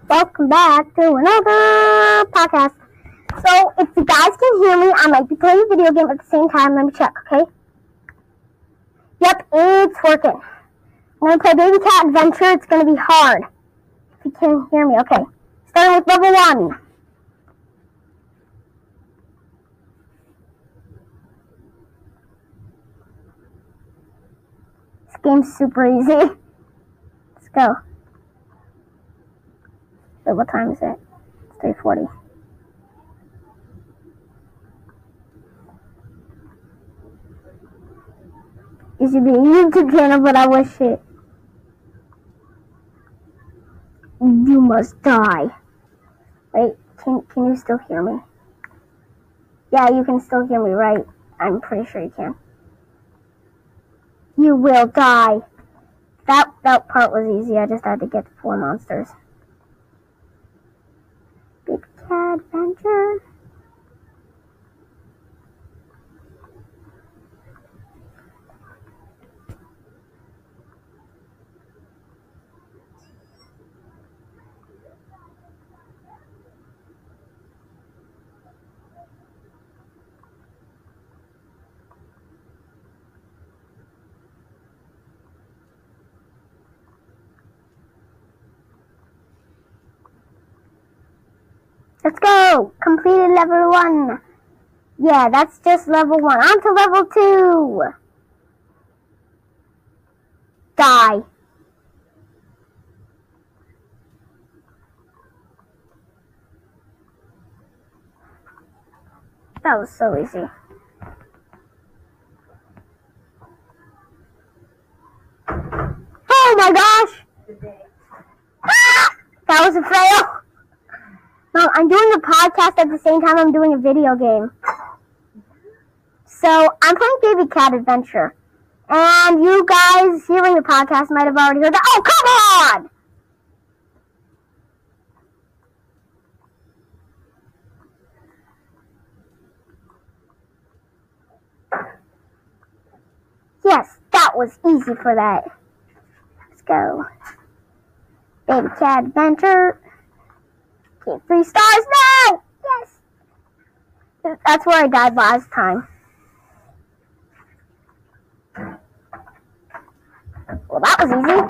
welcome back to another podcast. So, if you guys can hear me, I might be playing a video game at the same time. Let me check, okay? Yep, it's working. I'm going to play Baby Cat Adventure. It's going to be hard. If you can hear me, okay. Starting with level 1. This game's super easy. Let's go. Wait, what time is it? It's 3:40. It should be a YouTube channel, but I wish it. You must die. Wait, can you still hear me? Yeah, you can still hear me, right? I'm pretty sure you can. You will die. That part was easy. I just had to get the 4 monsters. Baby Cat Adventure. Let's go! Completed level 1. Yeah, that's just level 1. On to level 2. Die. That was so easy. Oh my gosh! Ah! That was a fail! No, I'm doing a podcast at the same time I'm doing a video game. So, I'm playing Baby Cat Adventure. And you guys hearing the podcast might have already heard that. Oh, come on! Yes, that was easy for that. Let's go. Baby Cat Adventure. Get 3 stars now! Yes! That's where I died last time. Well, that was easy.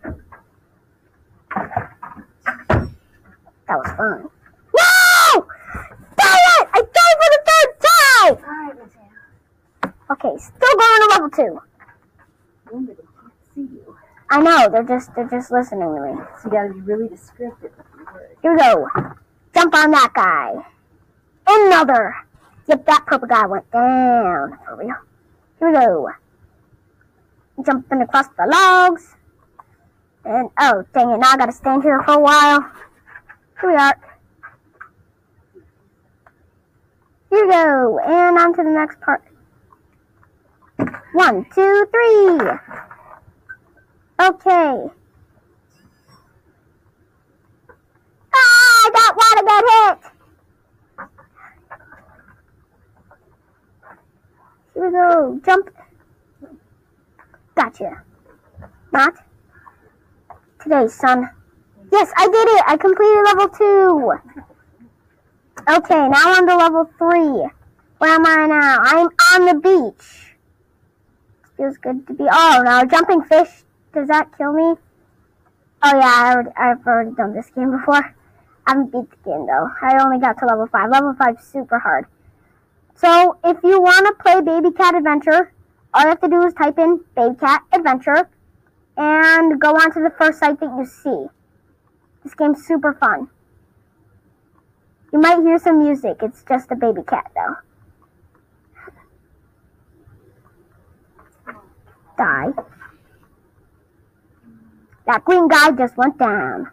That was fun. No! Dang it! I died for the 3rd time! Alright, Mateo. Okay, still going to level 2. Remember, they can't see you. I know, they're just listening to me. So you gotta be really descriptive with your words. Here we go. Jump on that guy. Another. Yep, that purple guy went down. For real. Here we go. Jumping across the logs. And, oh, dang it, now I gotta stand here for a while. Here we are. Here we go. And on to the next part. 1, 2, 3. Okay. Ah, I got one, I got hit. Here we go. Jump. Gotcha. Not today, son. Yes, I did it. I completed level 2. Okay, now on to level 3. Where am I now? I'm on the beach. Feels good to be. Oh, now jumping fish. Does that kill me? Oh yeah, I've already done this game before. I haven't beat the game though. I only got to level 5. Level 5 is super hard. So if you want to play Baby Cat Adventure, all you have to do is type in Baby Cat Adventure and go on to the first site that you see. This game's super fun. You might hear some music. It's just a baby cat though. Die. That green guy just went down.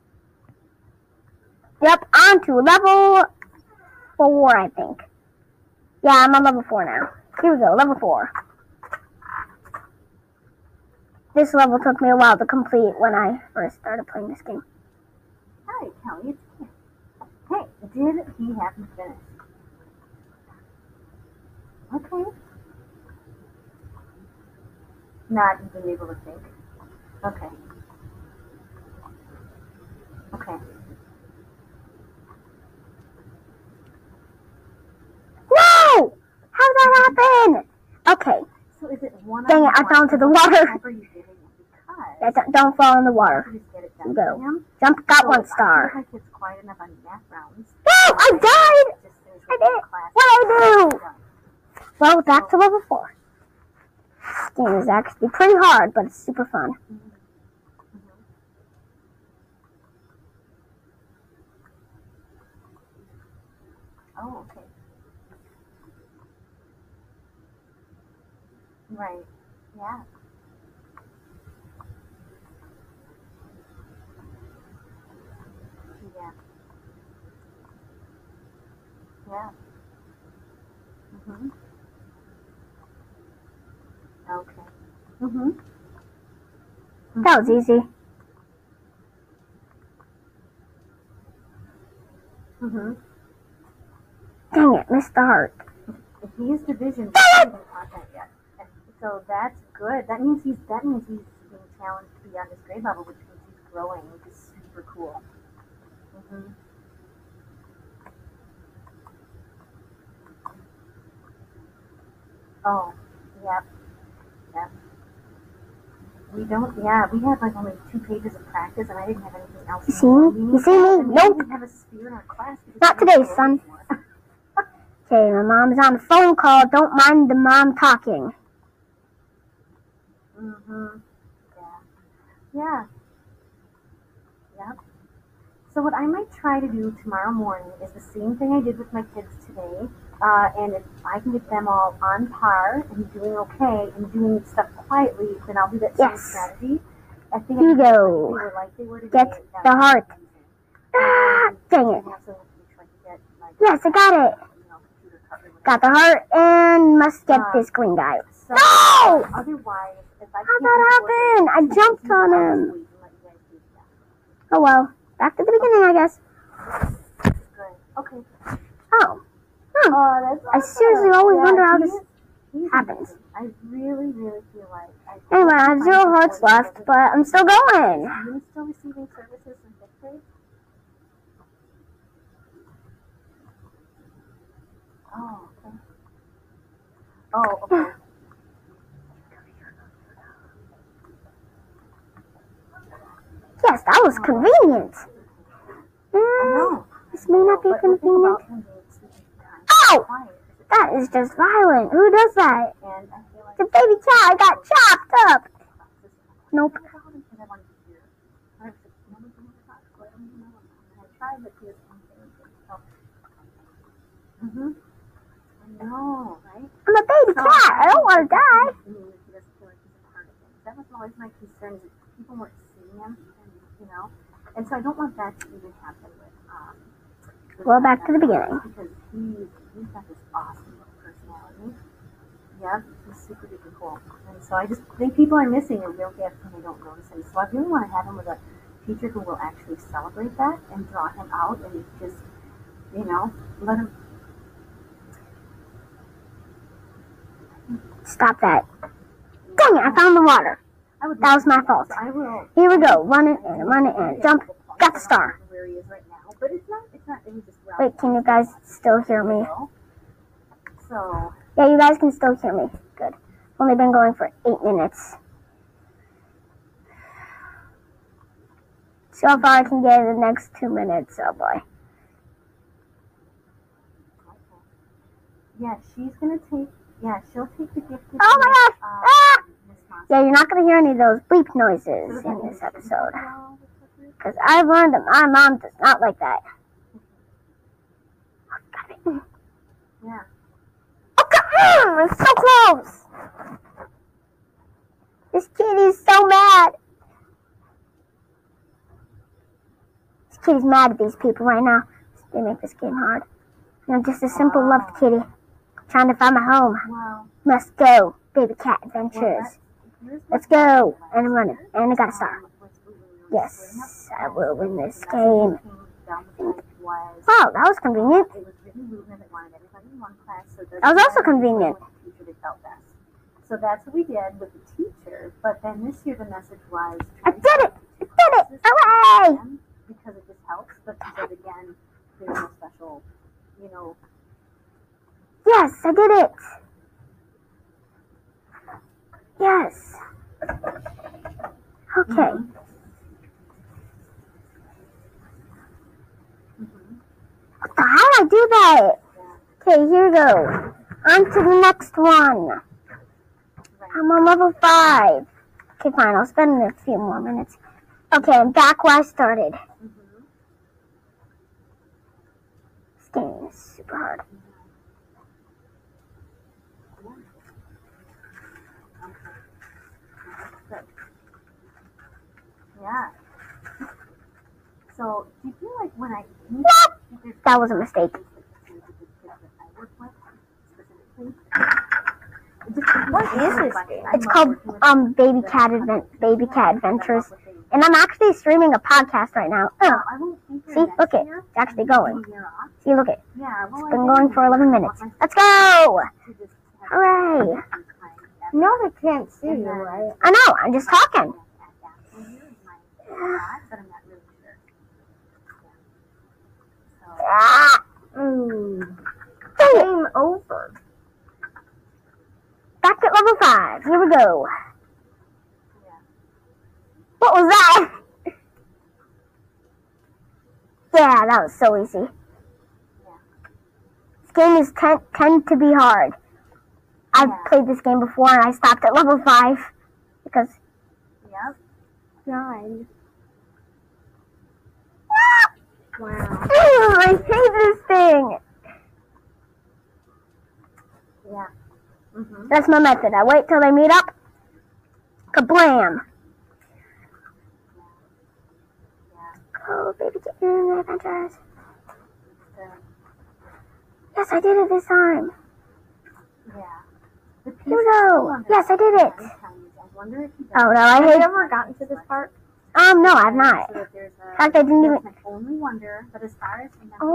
Yep, on to level 4, I think. Yeah, I'm on level 4 now. Here we go, level 4. This level took me a while to complete when I first started playing this game. Hi, Kelly, it's Kim. Hey, did he have you finished? Okay. Not even able to think. Okay. Okay. Okay. So is it one? Dang it, I fell into the water. Yeah, don't fall in the water. Go. Jump, got 1 star. I feel like it's quiet enough on math rounds. No, I died! I did. What did I do? Well, back to level 4. This game is actually pretty hard, but it's super fun. Oh, okay. Right. Yeah. Yeah. Yeah. Mhm. Okay. Mhm. That was easy. Mhm. Dang it, missed the heart. He's division. I haven't caught that yet. So that's good. That means he's being challenged to be on this grade level, which means he's growing, which is super cool. Mhm. Oh, yep, yep. We don't. Yeah, we had like only 2 pages of practice, and I didn't have anything else. You see me? You see me? And we Nope. didn't have a sphere in our class. Not today, son. Okay, my mom's on a phone call. Don't mind the mom talking. Mhm. Yeah. Yeah. Yep. So what I might try to do tomorrow morning is the same thing I did with my kids today. And if I can get them all on par and doing okay and doing stuff quietly, then I'll do that same strategy. I think Here you go. they were like they were today. Get the heart. Ah, dang it. Yes, I got it. Got the heart and must get this green guy. So, No! Otherwise, if I How'd that happen? I jumped on him. Oh well. Back to the beginning, I guess. Good. Okay. Oh. That's I seriously always wonder how this he's happens. I really, really feel like Anyway, I have 0 hearts left, but I'm still going. Are you still receiving services in 5th grade? Oh, okay. Oh, okay. Yes, that was convenient. This may not be convenient. Oh! That is just violent. Who does that? It's a baby cat. I got chopped up. Nope. Mhm. I know, right? I'm a baby cat. I don't want to die. That was always my concern, is that people weren't seeing him, and so I don't want that to even happen with Well, back to the beginning. Because he's got this awesome personality. Yeah, he's super duper cool. And so I just think people are missing a real gift when they don't notice him. So I really want to have him with a teacher who will actually celebrate that and draw him out and just, let him. Stop that. Dang it, I found the water. That was my fault. So I will. Here we go. Run it in. Jump. Got the star. Where he is right now. But it's not, it was just Wait, can you guys still hear me? So. Yeah, you guys can still hear me. Good. Only been going for 8 minutes. So far I can get the next 2 minutes. Oh boy. Yeah, she's gonna take. Yeah, she'll take the gift. Oh my gosh! Ah! Yeah, you're not gonna hear any of those bleep noises in this episode. Because I've learned that my mom does not like that. Oh, got it. Yeah. Oh, it's so close! This kitty's so mad. This kitty's mad at these people right now. They make this game hard. I'm just a simple loved kitty. Trying to find my home. Wow. Must go. Baby cat adventures. Let's go. And I'm running. And I got a star. Yes, I will win this game. Wow, that was convenient. That was also convenient. So that's what we did with the teacher. But then this year the message was, I did it! I did it! Hooray! Because it just helps. But because again, there's no special, Yes, I did it! Yes. Okay. How do I do that? Okay, here we go. On to the next one. I'm on level 5. Okay, fine. I'll spend a few more minutes. Okay, I'm back where I started. This game is super hard. Yeah. So, do you feel like when I... That was a mistake. What is this game? It's called Baby Cat Adventures, and I'm actually streaming a podcast right now. Oh, see, look it, it's actually going. See, look it, it's been going for 11 minutes. Let's go! Hooray! No, they can't see you, right? I know, I'm just talking. Ah, Game over. back at level 5. Here we go. What was that? Yeah, that was so easy. This game is tend to be hard. I've played this game before and I stopped at level 5 because... Yep. 9. Wow. I hate this thing. Yeah. That's my method. I wait till they meet up. Kablam. Oh, Baby Kitten Adventures. Yes, I did it this time. Yeah. Here we go. Yes, I did it. Oh no, I Have you hate. ever gotten to this part? No, I've not. In fact, I didn't even. Only wonder, but as far as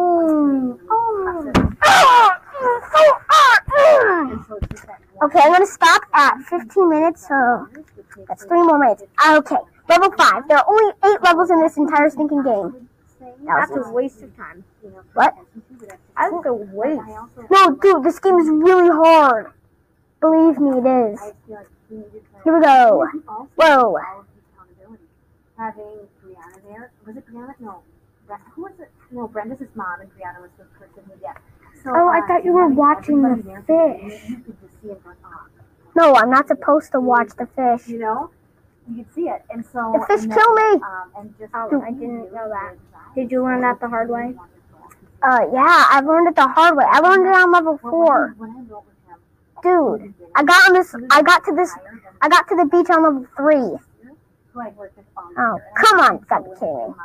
Okay, I'm gonna stop at 15 minutes, so that's 3 more minutes. Okay, level 5. There are only 8 levels in this entire stinking game. That's a waste of time. What? That's a waste. No, dude, this game is really hard. Believe me, it is. Here we go. Whoa. Having Brianna there. Was it Brianna? No. Who was it? No, Brenda's his mom and Brianna was the person who, So, Oh, I thought you were watching the fish. You could just see it going on. No, I'm not supposed to watch the fish. You know? You could see it. And so... The fish and kill me! And just, Oh, I didn't know that. Did you learn that the hard way? Yeah, I've learned it the hard way. I learned it on level 4. Dude, I got to the beach on level 3. Oh, come on, gotta be kidding me.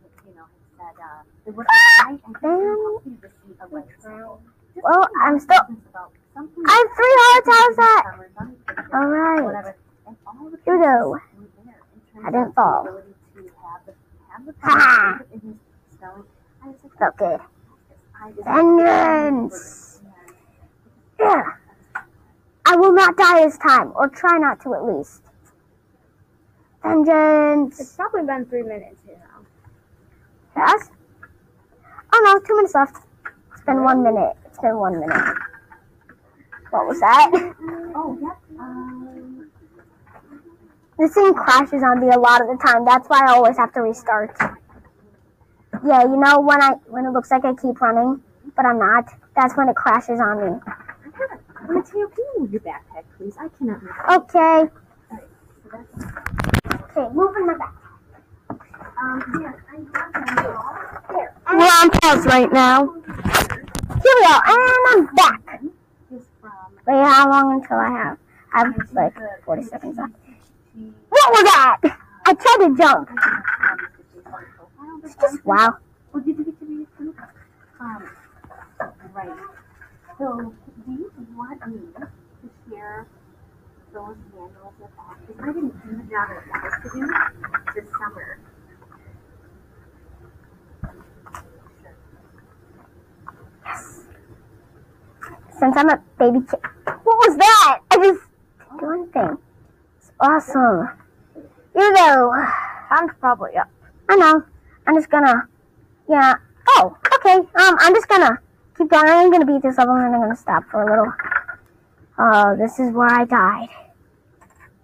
Well, I'm still... I have 3 hearts, how's that? Alright. Here we go. I didn't fall. Ha! Felt good. Vengeance! Yeah. I will not die this time, or try not to at least. Vengeance! It's probably been 3 minutes here now. Yes? Oh no, 2 minutes left. It's been 1 minute. It's been 1 minute. What was that? Oh, yeah. This thing crashes on me a lot of the time. That's why I always have to restart. Yeah, you know when it looks like I keep running, but I'm not. That's when it crashes on me. Mateo, can you move your backpack, please? I cannot move. Okay. So Okay, moving my back. yes, I have Here. We're on pause right now. Here we go, and I'm back. this from... Wait, how long until I have? I have like 40 seconds left. What was that? I tried to jump. It's just wow. Oh, did you get to read it too? Right. So, do you want me to share those manuals with us? Because I didn't do the job I wanted to do this summer. Yes. Since I'm a baby kid. What was that? I just did one thing. It's awesome. Here we go. Time's probably up. I know. I'm just gonna, yeah. Oh, okay. I'm just gonna keep going. I'm gonna beat this level and I'm gonna stop for a little. Oh, this is where I died.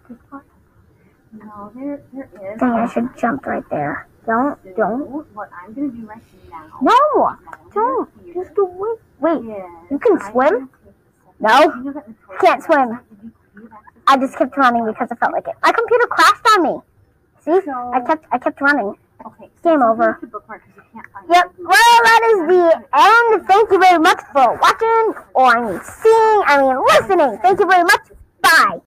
No, there is. Dang, I should jump right there. Don't. So, what I'm gonna do right now. No, is that don't. over here Just do wait. Wait, is you can I'm swim? gonna take the No, you know that Notorious can't swim. website, did you access I just kept running because I felt like it. My computer crashed on me. See, So- I kept running. Okay, Game something over. you should bookmark 'cause you can't find Yep. it. Well, that is the end. Thank you very much for watching, or seeing. Listening. Thank you very much. Bye.